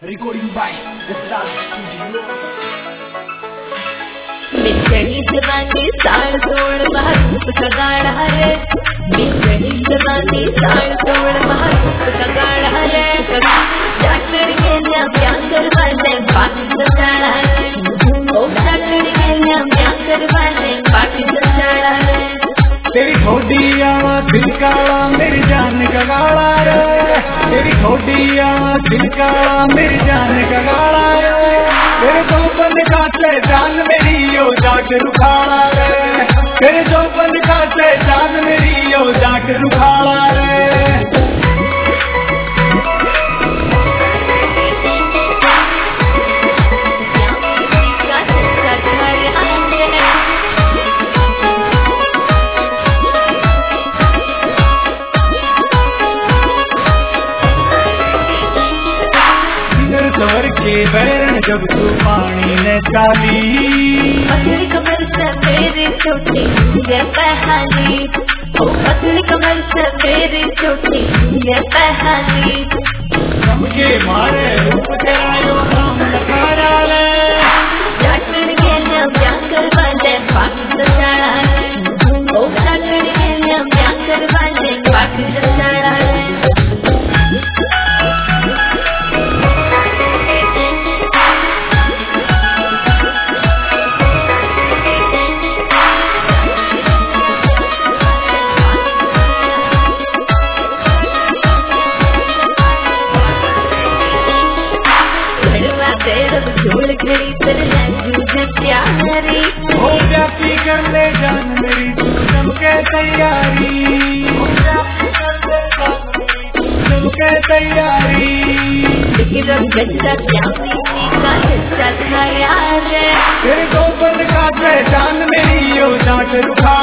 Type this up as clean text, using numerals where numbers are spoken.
Recording by the Star Studio. मिचड़ी जवानी साड़ तोड़ महरूप का गाढ़ा रे, मिचड़ी जवानी साड़ तोड़ महरूप का गाढ़ा रे, डॉक्टर के नाम क्या करवाने बाकी सचाड़ा रे, ओ डॉक्टर के नाम क्या करवाने बाकी सचाड़ा रे। तेरी ठोडिया दिल काला मेरी जान का गाड़ा रे, तेरी ठोडिया दिल काला मेरी जान का गाड़ा रे, तेरे चौपन का से जान मेरी ओ जाट रुखाड़ा रे, तेरे चौपन का से जान मेरी ओ जाट रुखाड़ा रे। सवर के बैरन जब तू पानी ने चाली, पतली कमर से मेरी छोटी ये पहली, ओ पतली कमर से मेरी छोटी ये पहली, सबके मारे रूप तेरा यो काम नखारा रे, डॉक्टर के नाम क्या करवाने बाकी सचाड़ा रे, ओ डॉक्टर के नाम क्या करवाने बाकी सचाड़ा रे। झोल घड़ी पर लूझ प्यारी, हो व्यापी कर ले जान मेरी तू सबके तैयारी, सबके तैयारी, लेकिन गंजा प्यासी का हिस्सा था यार, तेरे चौपन का से जान मेरी ओ जाट रुखा